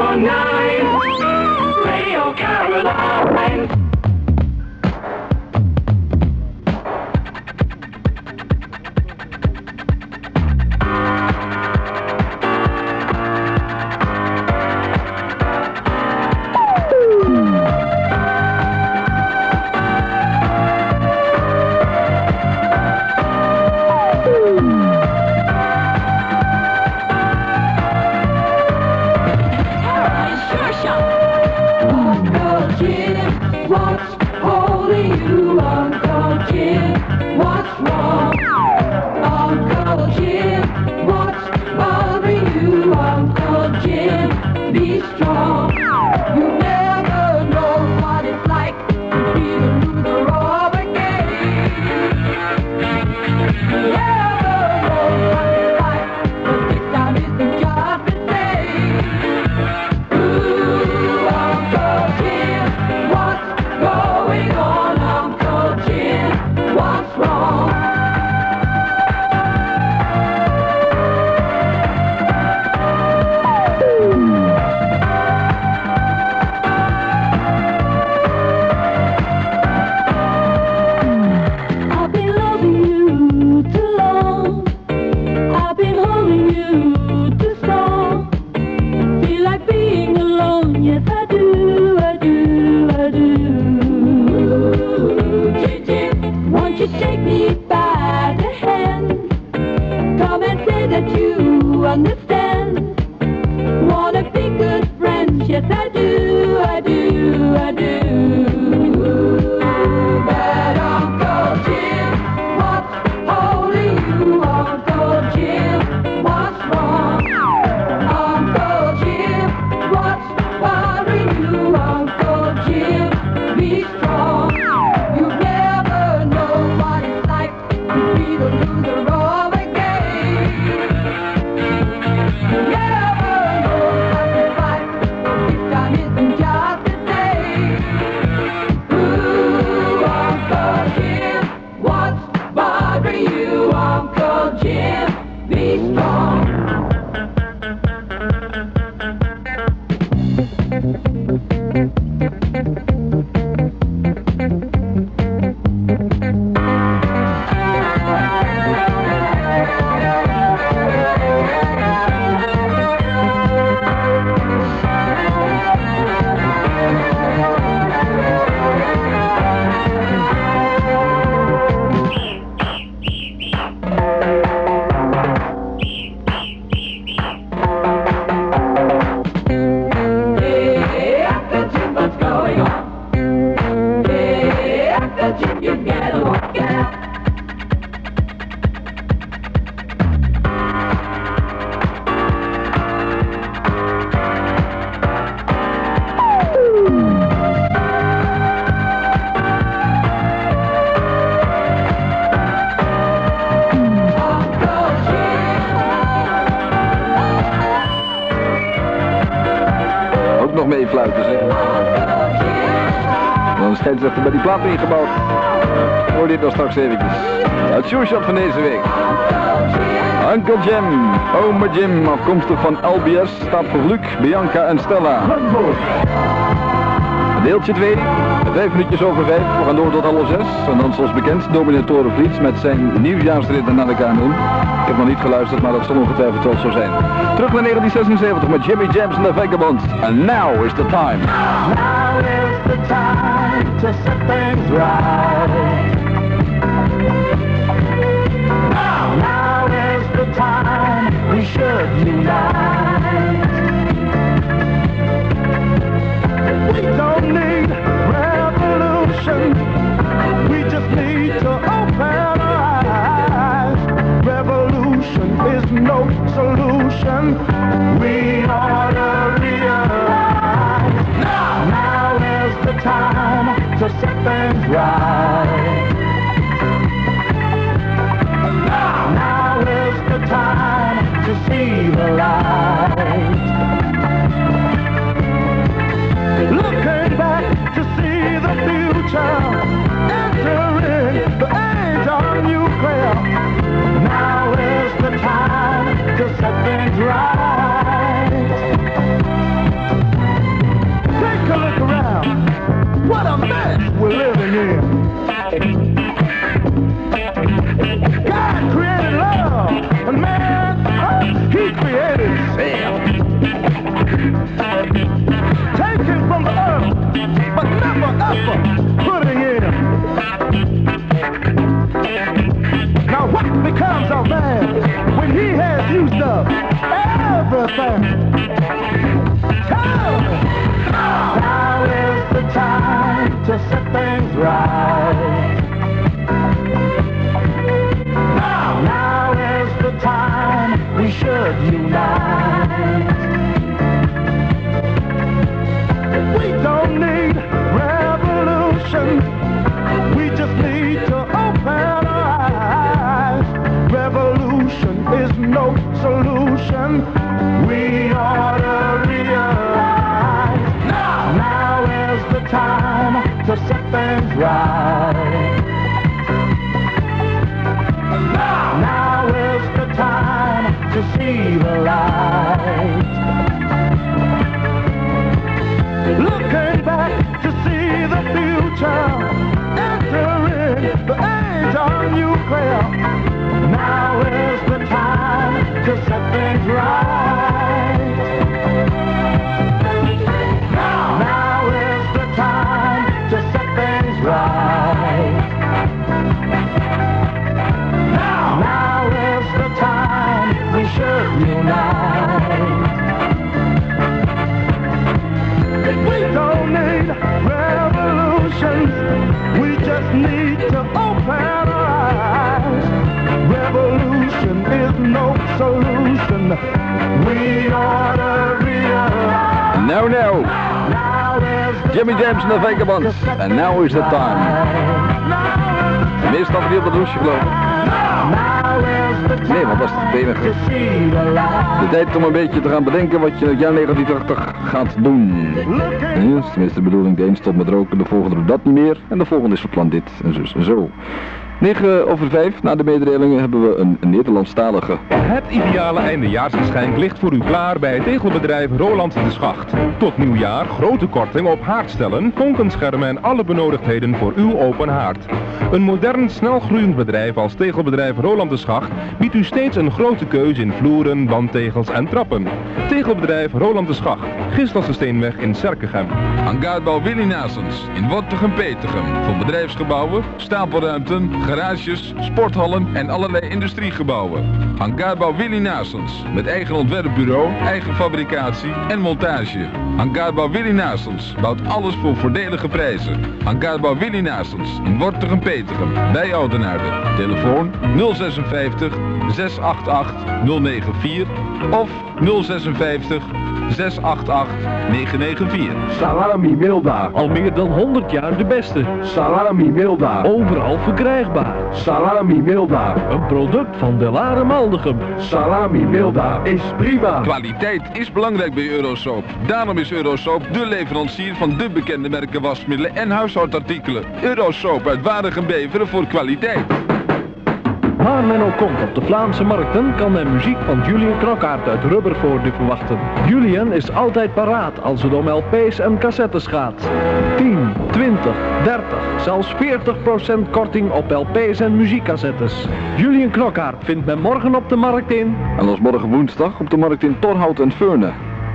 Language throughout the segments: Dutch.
101.9 Radio Caroline. Meefluiten, zeg. Dan is het bij die plaat ingebouwd. Hoor dit dan straks eventjes. Het showshot van deze week. Uncle Jim, Oma Jim, afkomstig van LBS, staat voor Luc, Bianca en Stella. Deeltje 2, 5 minuutjes over 5, we gaan door tot 6:30. En dan zoals bekend, Dominee Torenvliet met zijn nieuwjaarsrit naar de Kamer. Ik heb nog niet geluisterd, maar dat zal ongetwijfeld wel zo zijn. Terug naar 1976 met Jimmy Jams en de Vagabonds. And now is the time. Now is the time to set things right. Now is the time we should unite. We don't need revolution, we just need to open our eyes. Revolution is no solution, we ought to realize. Now is the time to set things right. Now is the time to see the light. never putting in. Now what becomes of man when he has used up everything? Tell me, now is the time to set things right. Now is the time we should unite. We don't need revolution, we just need to open our eyes. Revolution is no solution, we ought to realize. Now is the time to set things right. Now is the time to see the light. Looking back to see the future, entering the age of nuclear. Now is the time to set things right. Now is the time to set things right. Now is the time we should unite. We don't need revolutions, we just need to open our eyes. Revolution is no solution, we ought to realize. Now. Jimmy James en de Vagabonds. And now is the time. Meestal niet op de douche gelopen. Nee, want dat is het enige. De tijd om een beetje te gaan bedenken wat je in het jaar 1980 gaat doen. Ja, dat is tenminste de bedoeling. De een stopt met roken, de volgende doet dat niet meer. En de volgende is verplant dit en zus en zo. 9:05, na de mededelingen hebben we een Nederlandstalige. Het ideale eindejaarsgeschenk ligt voor u klaar bij het tegelbedrijf Roland de Schacht. Tot nieuwjaar grote korting op haardstellen, konkenschermen en alle benodigdheden voor uw open haard. Een modern, snelgroeiend bedrijf als tegelbedrijf Roland de Schacht biedt u steeds een grote keuze in vloeren, wandtegels en trappen. Tegelbedrijf Roland de Schacht, Gislelse Steenweg in Serkegem. Hangaarbouw Willy Nasens in Wortegem-Petegem. Voor bedrijfsgebouwen, stapelruimten, garages, sporthallen en allerlei industriegebouwen. Hangaarbouw Willy Nasens met eigen ontwerpbureau, eigen fabricatie en montage. Hangaarbouw Willy Nasens bouwt alles voor voordelige prijzen. Hangaarbouw Willy Nasens in Wortegem-Petegem bij Oudenaarde. Telefoon 056 688 094 of 056 688 994. Salami Milda, Al meer dan 100 jaar de beste. Salami Milda, Overal verkrijgbaar. Salami Milda, Een product van Delare Maldegem. Salami Milda is prima. Kwaliteit is belangrijk bij Eurosoap. Daarom is Eurosoap de leverancier van de bekende merken wasmiddelen en huishoudartikelen. Eurosoap uit Waregem-Beveren voor kwaliteit. Waar men ook komt op de Vlaamse markten kan men muziek van Julian Knokkaert uit Rubbervoorde verwachten. Julian is altijd paraat als het om LP's en cassettes gaat. 10, 20, 30, zelfs 40% korting op LP's en muziekcassettes. Julian Knokkaert vindt men morgen op de markt in. En dat is morgen woensdag op de markt in Torhout en Veurne.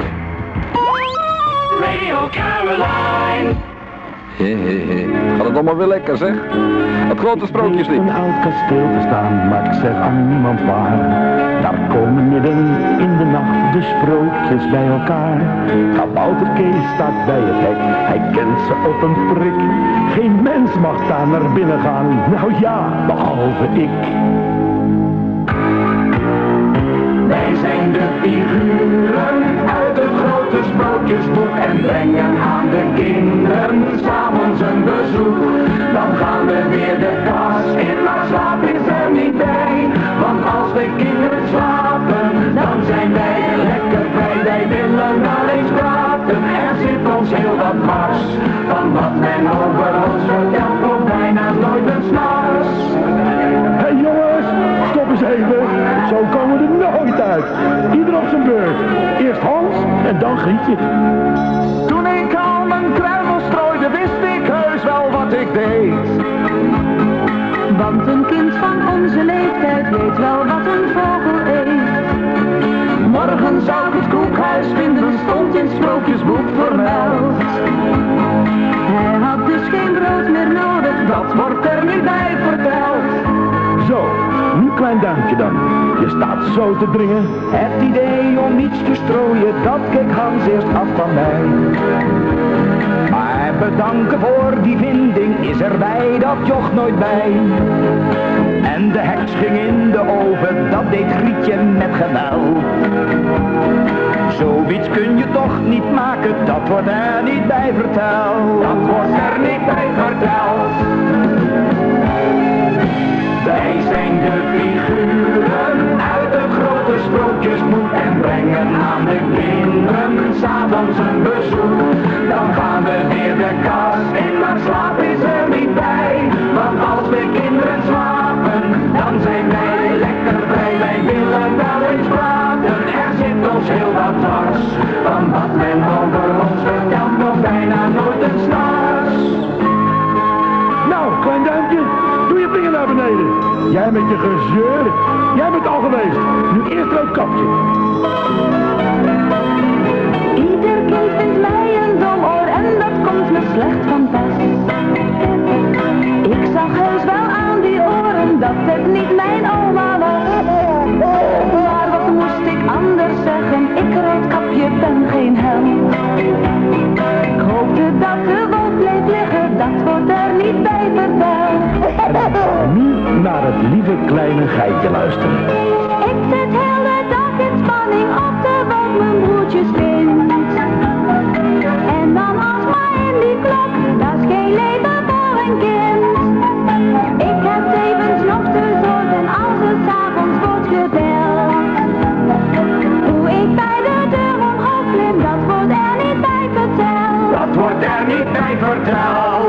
Radio Caroline. Gaat het allemaal weer lekker, zeg? Het grote sprookjeslied. Een oud kasteel te staan, maar ik zeg aan niemand waar. Daar komen midden in de nacht de sprookjes bij elkaar. Kabouter Kees staat bij het hek, hij kent ze op een prik. Geen mens mag daar naar binnen gaan, nou ja, behalve ik. Wij zijn de figuren uit het grote sprookjesboek en brengen aan de kinderen s'avonds een bezoek. Dan gaan we weer de kas in, maar slaap is er niet bij. Want als de kinderen slapen, dan zijn wij lekker vrij. Wij willen wel eens praten, er zit ons heel wat mars. Van wat men over ons vertelt, komt bijna nooit een snars. Hey jongens, stop eens even. Zo komen we er nooit uit. Ieder op zijn beurt. Eerst Hans en dan Grietje. Toen ik al mijn kruimel strooide, wist ik heus wel wat ik deed. Want een kind van onze leeftijd weet wel wat een vogel eet. Morgen zou ik het koekhuis vinden, stond in het sprookjesboek vermeld. Hij had dus is geen brood meer nodig, dat wordt er niet bij verteld. Zo, nu klein duimpje dan. Je staat zo te dringen. Het idee om iets te strooien, dat keek Hans eerst af van mij. Maar bedanken voor die vinding is erbij, dat jocht nooit bij. En de heks ging in de oven, dat deed Grietje met geweld. Zoiets kun je toch niet maken, dat wordt er niet bij verteld. Dat wordt er niet bij verteld. Wij zijn de figuren uit het grote sprookjesboek en brengen aan de kinderen 's avonds een bezoek. Dan gaan we weer de kast in, maar slaap is er niet bij. Want als de kinderen slapen, dan zijn wij lekker vrij. Wij willen wel eens praten, er zit ons heel wat dwars. Van wat men over ons vertelt, nog bijna nooit een snars. Nou, klein duimpje, doe je vinger naar beneden. Jij met je gezeur, jij bent al geweest. Nu eerst rood kapje. Ieder kind vindt mij een dom oor en dat komt me slecht van pas. Ik zag heus wel aan die oren dat het niet mijn oma was. Maar wat moest ik anders zeggen, ik roodkapje ben geen held. Ik hoopte dat de wolk bleef liggen, dat wordt er niet bij verteld. Nu naar het lieve kleine geitje luisteren. Ik zit heel de dag in spanning op de wolk mijn broertjes vindt. En dan alsmaar in die klok, dat is geen leven voor een kind. Ik heb tevens nog te zorgen als het 's avonds wordt gebeld. Hoe ik bij de deur omhoog klim, dat wordt er niet bij verteld. Dat wordt er niet bij verteld.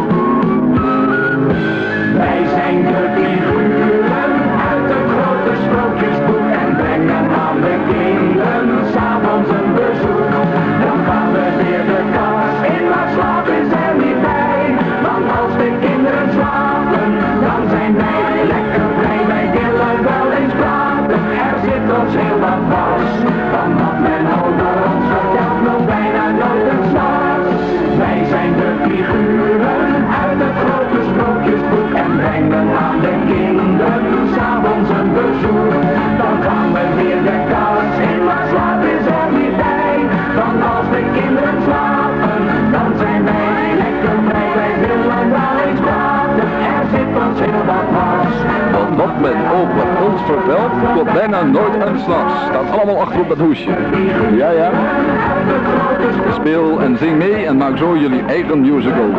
Wij zijn de figuren uit het grote sprookjesboek en brengen aan de kinderen 's avonds een bezoek. Dan gaan we weer de kast in, maar slaap is er niet bij. Want als de kinderen slapen, dan zijn wij lekker vrij. Wij willen wel eens praten, er zit ons heel wat vast. Van wat men over ons vertelt, nog bijna nooit een snars. Wij zijn de figuren uit het grote sprookjesboek en brengen aan de kinderen 's avonds een bezoek. Dan gaan we weer de kast in, maar slaap is er niet bij. Want als de kinderen slapen, dan zijn wij lekker vrij. Wij willen wel eens praten, er zit ons heel wat vast. Want wat men over ons vertelt, wordt bijna nooit een s'nachts. Staat allemaal achter op dat hoesje. Ja, ja. Speel en zing mee en maak zo jullie eigen musical.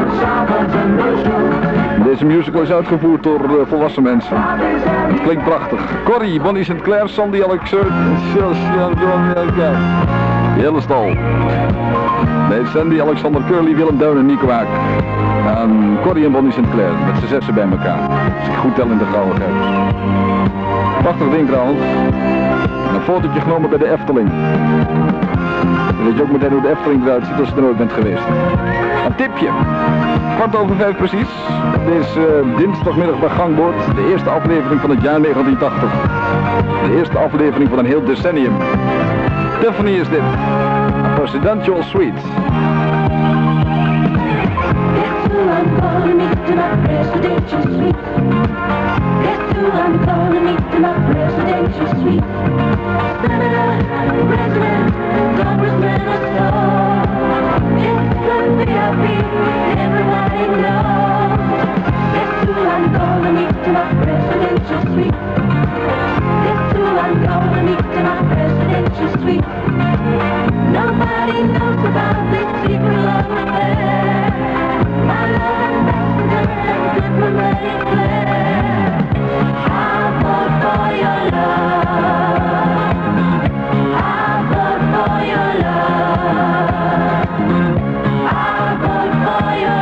Deze musical is uitgevoerd door volwassen mensen. Het klinkt prachtig. Corrie, Bonnie Sinclair, Sandy Alexander, de hele stal. Nee, Sandy, Alexander Curly, Willem Duin en Nico Haak. En Corrie en Bonnie Sinclair, met z'n zessen bij elkaar. Als ik goed tel in de gauwigheid. Prachtig ding trouwens. Een fotootje genomen bij de Efteling. Dan weet je ook meteen hoe de Efteling eruit ziet als je er nooit bent geweest. Een tipje. 5:15 precies. Het is dinsdagmiddag bij Gangboord. De eerste aflevering van het jaar 1980. De eerste aflevering van een heel decennium. Tiffany is dit. A Presidential Suite. Guess who I'm gonna meet in my presidential suite? Guess who I'm gonna meet in my presidential suite? Senator, President, Congressman or so. It's good VIP, everybody knows. Guess who I'm gonna meet in my presidential suite? Guess who I'm gonna meet in my presidential suite? Nobody knows about this secret love affair. My love ambassador and diplomatic flair. I'll vote for your love. I'll vote for your love. I'll vote for your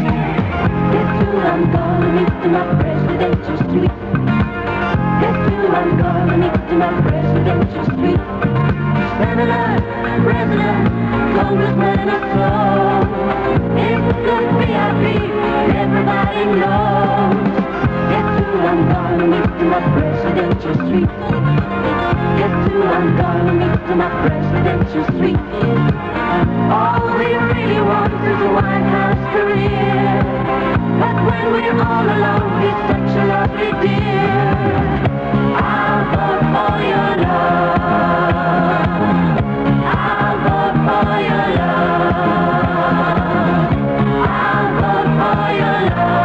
Guess who I'm I'm gonna meet my presidential suite. Senator, President, Congressman, or so. It's the VIP everybody knows. Guess who I'm gonna meet my presidential suite. Guess who I'm gonna meet my presidential suite. All we really want is a White House career. But when we're all alone, he's such a lovely dear. I'll vote for your love. I'll vote for your love. I'll vote for your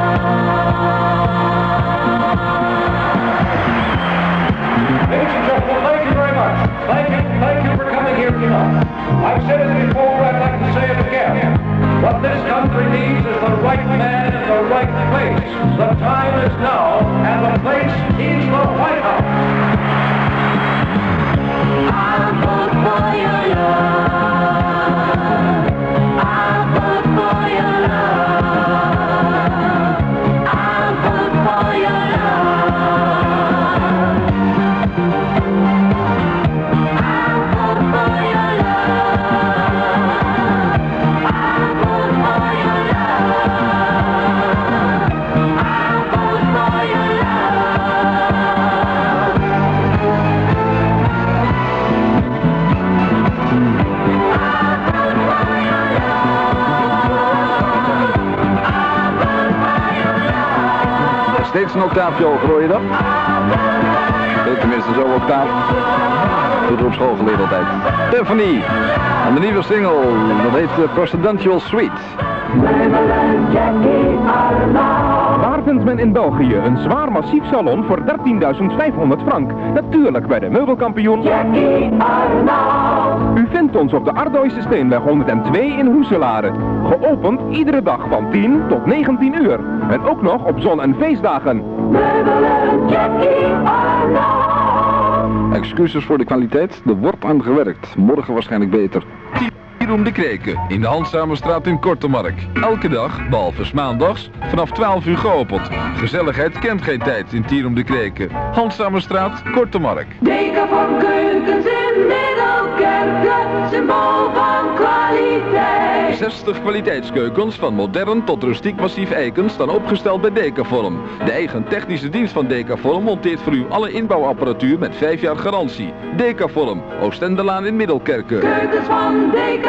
love. Ladies and gentlemen, thank you very much. Thank you for coming here tonight. I've said it before, I'd like to say it again. What this country needs is the right man in the right place. The time is now, and the place is the White House. I'll vote for your love. I'll vote for your love. I'll vote for your love. I'll vote for your love. I'll vote for your love. I'll vote for your Steeds een octaafje hoger, hoor je dat? Tenminste, zo'n octaaf. Dat wordt op school geleerd altijd. Tiffany. En de nieuwe single, dat heet Presidential Suite. Waar vindt men in België een zwaar massief salon voor 13.500 frank? Natuurlijk bij de meubelkampioen. U vindt ons op de Ardooise Steenweg 102 in Hoeselare. Geopend iedere dag van 10 tot 19 uur. En ook nog op zon- en feestdagen. Excuses voor de kwaliteit, er wordt aan gewerkt. Morgen waarschijnlijk beter. Tierum de Kreken, in de Handzamerstraat in Kortemark. Elke dag, behalve 's maandags, vanaf 12 uur geopend. Gezelligheid kent geen tijd in Tierum de Kreken. Handzamerstraat, Kortemark. Deka van keukens in Middelkerken, symbool van kwaliteit. 60 kwaliteitskeukens, van modern tot rustiek massief eiken, staan opgesteld bij Decaform. De eigen technische dienst van Decaform monteert voor u alle inbouwapparatuur met 5 jaar garantie. Decaform, Oostendelaan in Middelkerken. Keukens van Decaform.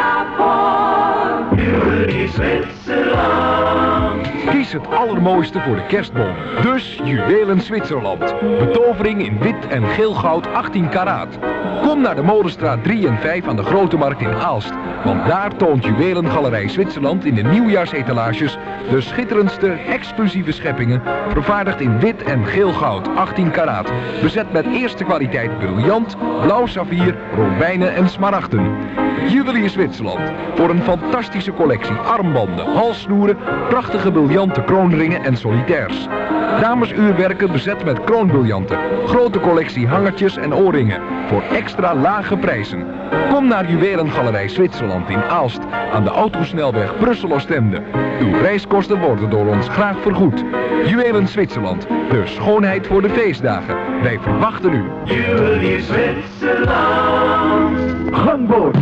Kies het allermooiste voor de kerstboom. Dus Juwelen Zwitserland. Betovering in wit en geel goud 18 karaat. Kom naar de Molenstraat 3 en 5 aan de Grote Markt in Aalst. Want daar toont Juwelengalerij Zwitserland in de nieuwjaarsetalages de schitterendste, exclusieve scheppingen, vervaardigd in wit en geel goud 18 karaat. Bezet met eerste kwaliteit briljant, blauw saffier, robijnen en smaragden. Juwelier Zwitserland. Voor een fantastische collectie armbanden, halssnoeren, prachtige briljante kroonringen en solitairs. Damesuurwerken bezet met kroonbriljanten. Grote collectie hangertjes en oorringen. Voor extra lage prijzen. Kom naar Juwelengalerij Zwitserland in Aalst. Aan de autosnelweg Brussel-Oostende. Uw reiskosten worden door ons graag vergoed. Juwelen Zwitserland. De schoonheid voor de feestdagen. Wij verwachten u. Juwelier Zwitserland. Gangboot.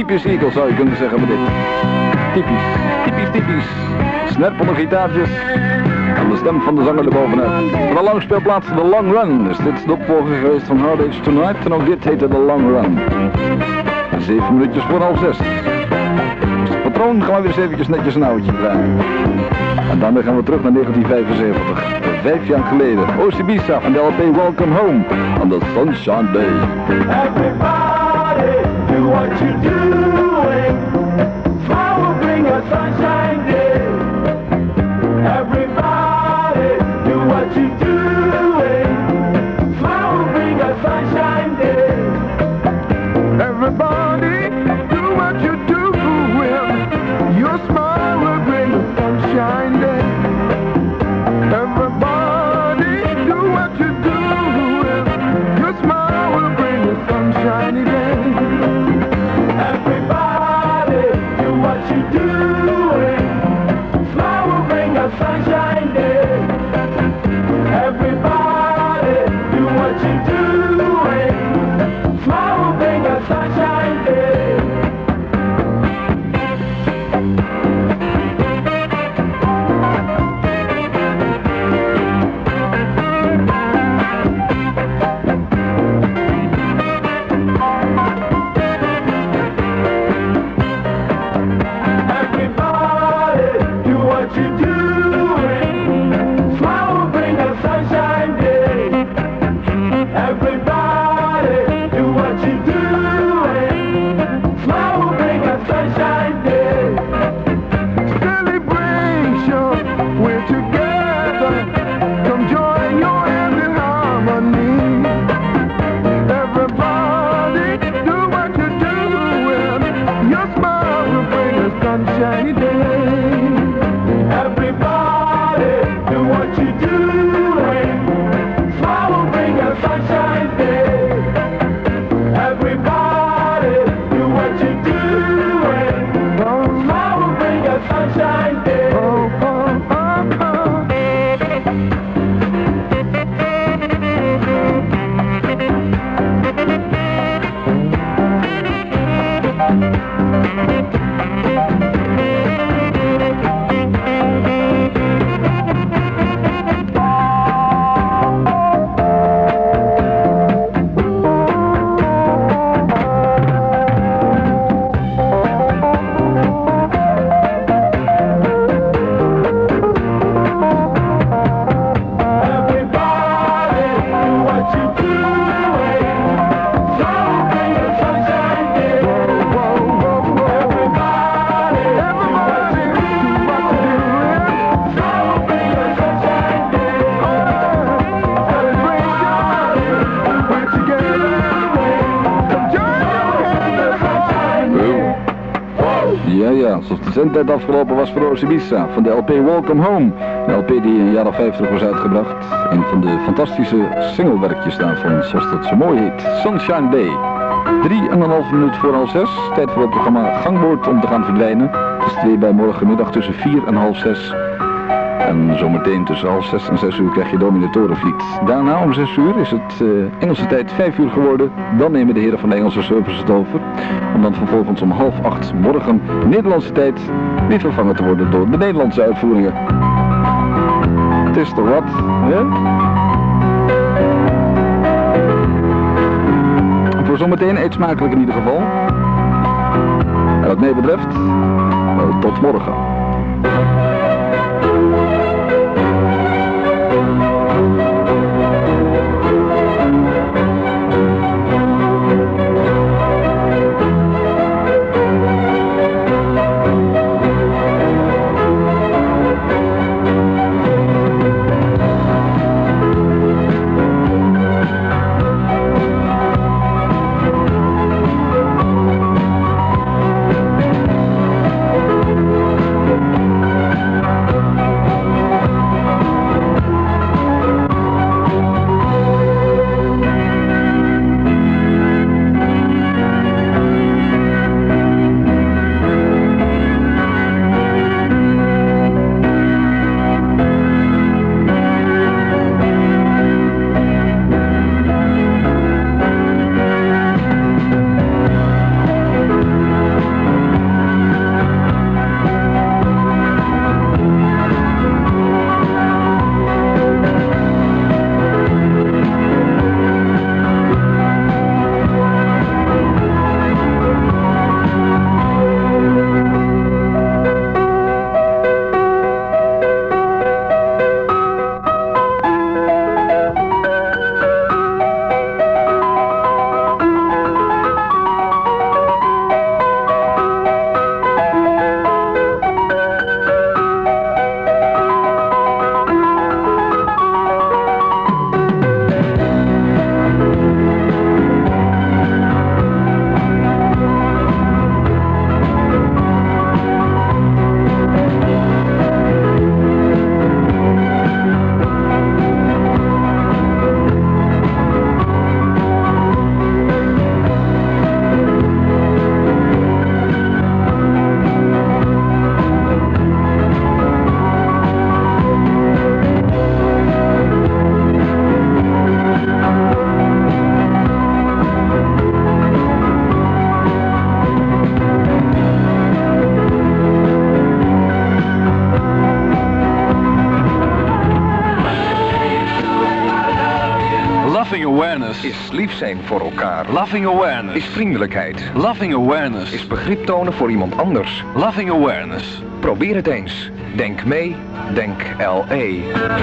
Typisch Eagles zou je kunnen zeggen met dit. Typisch. Snerpende gitaartjes. En de stem van de zanger erbovenuit. Van de langspeelplaats The Long Run is dit de opvolger geweest van Hard Age Tonight. En ook dit heette The Long Run. 7 minuutjes voor 5:30. Dus het patroon gaan we weer eens eventjes netjes een oudje draaien. En daarmee gaan we terug naar 1975. 5 jaar geleden. Oost Ibiza van de LP Welcome Home. On the Sunshine Day. Everybody, do what you're doing. Smile will bring a sunshine day. Everybody, do what you're doing. Smile will bring a sunshine day. Everybody, do what you're doing. Your smile will bring a sunshine day. Everybody, do what you're doing. Your smile will bring a sunshiny day. Everybody, do what you're doing. Smile will bring a sunshine day. Everybody, do what you're doing. Smile will bring a sunshine day. Zoals de zendtijd afgelopen was voor Oost Ibiza van de LP Welcome Home. Een LP die in de jaren 50 was uitgebracht. Een van de fantastische singlewerkjes daarvan, zoals dat zo mooi heet. Sunshine Day. 3,5 minuut voor 5:30. Tijd voor het programma Gangboord om te gaan verdwijnen. Het is 2 bij morgenmiddag tussen 4 en 5:30. En zometeen tussen 5:30 en 6 uur krijg je Dominee Torenvliet. Daarna om 6 uur is het Engelse tijd 5 uur geworden. Dan nemen de heren van de Engelse service het over. Om dan vervolgens om 7:30 morgen Nederlandse tijd weer vervangen te worden door de Nederlandse uitvoeringen. Het is toch wat, hè? Voor zometeen eet smakelijk in ieder geval. En wat mij betreft, tot morgen. Is lief zijn voor elkaar. Loving awareness. Is vriendelijkheid. Loving awareness. Is begrip tonen voor iemand anders. Loving awareness. Probeer het eens. Denk mee. Denk LE.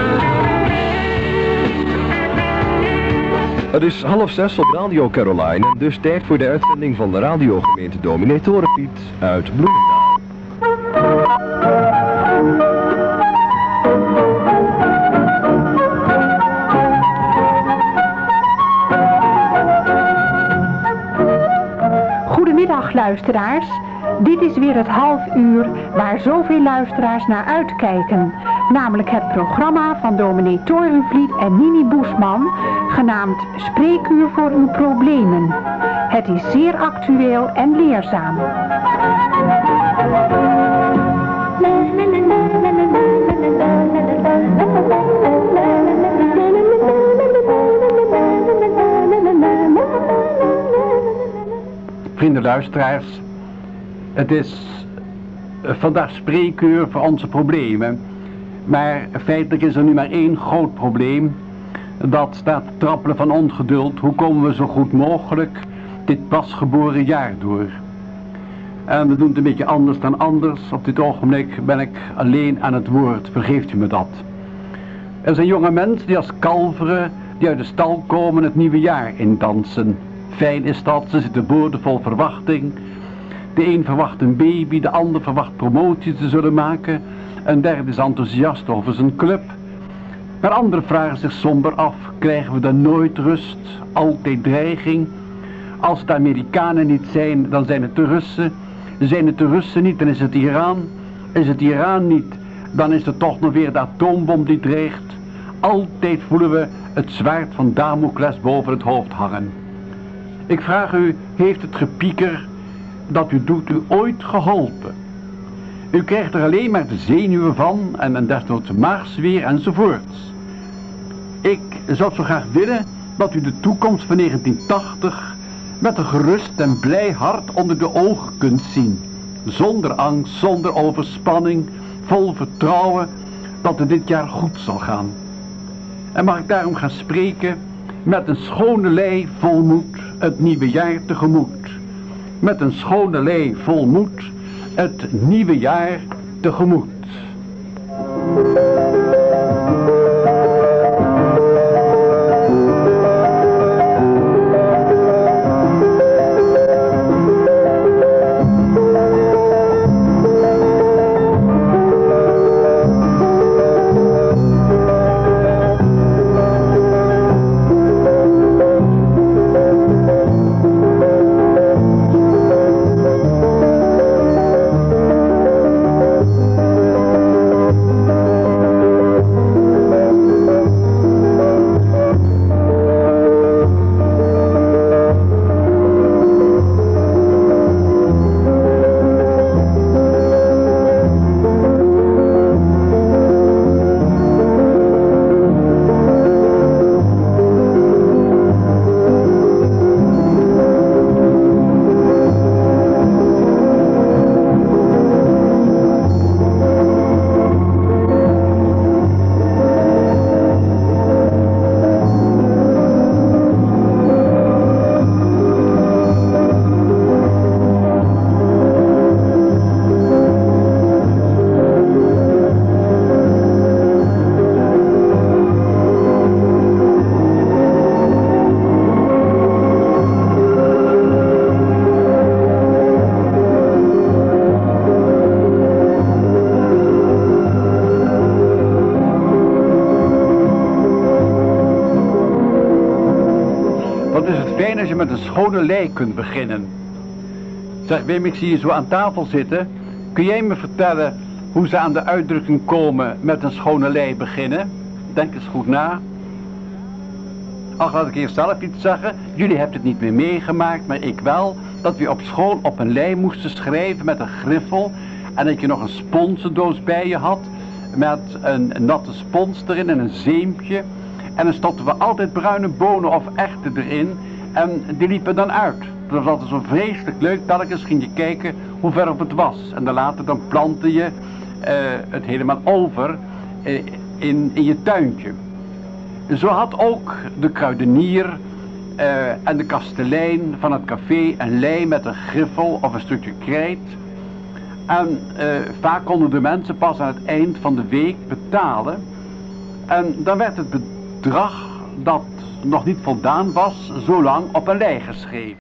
Het is 5:30 op Radio Caroline en dus tijd voor de uitzending van de radiogemeente Dominee Torenvliet uit Bloemendaal. Goedemiddag luisteraars. Dit is weer het half uur waar zoveel luisteraars naar uitkijken. Namelijk het programma van dominee Torenvliet en Nini Boesman, genaamd Spreekuur voor uw problemen. Het is zeer actueel en leerzaam. Vrienden luisteraars, het is vandaag spreekuur voor onze problemen. Maar feitelijk is er nu maar één groot probleem. Dat staat te trappelen van ongeduld. Hoe komen we zo goed mogelijk dit pasgeboren jaar door? En we doen het een beetje anders dan anders. Op dit ogenblik ben ik alleen aan het woord. Vergeeft u me dat? Er zijn jonge mensen die als kalveren, die uit de stal komen, het nieuwe jaar indansen. Fijn is dat, ze zitten boordevol verwachting. De een verwacht een baby, de ander verwacht promotie te zullen maken. Een derde is enthousiast over zijn club. Maar anderen vragen zich somber af, krijgen we dan nooit rust? Altijd dreiging. Als het de Amerikanen niet zijn, dan zijn het de Russen. Zijn het de Russen niet, dan is het Iran. Is het Iran niet, dan is het toch nog weer de atoombom die dreigt. Altijd voelen we het zwaard van Damocles boven het hoofd hangen. Ik vraag u, heeft het gepieker dat u doet u ooit geholpen? U krijgt er alleen maar de zenuwen van en desnoods maagzweer enzovoorts. Ik zou zo graag willen dat u de toekomst van 1980 met een gerust en blij hart onder de ogen kunt zien. Zonder angst, zonder overspanning, vol vertrouwen dat het dit jaar goed zal gaan. En mag ik daarom gaan spreken met een schone lei vol moed het nieuwe jaar tegemoet. Met een schone lei vol moed het nieuwe jaar tegemoet. Als je met een schone lei kunt beginnen. Zeg Wim, ik zie je zo aan tafel zitten. Kun jij me vertellen hoe ze aan de uitdrukking komen met een schone lei beginnen? Denk eens goed na. Ach, laat ik eerst zelf iets zeggen. Jullie hebben het niet meer meegemaakt, maar ik wel. Dat we op school op een lei moesten schrijven met een griffel. En dat je nog een sponsendoos bij je had. Met een natte spons erin en een zeempje. En dan stopten we altijd bruine bonen of echte erin. En die liepen dan uit. Dat was altijd zo vreselijk leuk. Telkens ging je kijken hoe ver op het was. En dan later dan plantte je het helemaal over in je tuintje. Zo had ook de kruidenier en de kastelein van het café een lei met een griffel of een stukje krijt. En vaak konden de mensen pas aan het eind van de week betalen. En dan werd het bedrag dat nog niet voldaan was, zo lang op een lei geschreven.